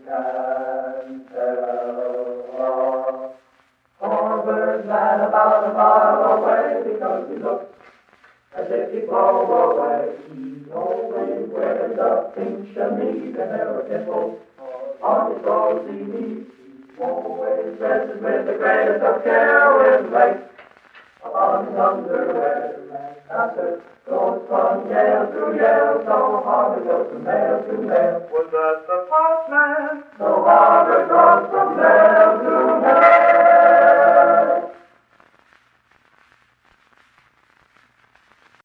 can tell. Poor bird man about a mile away, because he looks as if he'd blow away. He's always wearing the pink chemise and there are dimples on his rosy knees. He always dresses with the greatest of care, with lace on his underwear. After goes from Yale to Yale, so hard it goes from male to male. Was that the postman?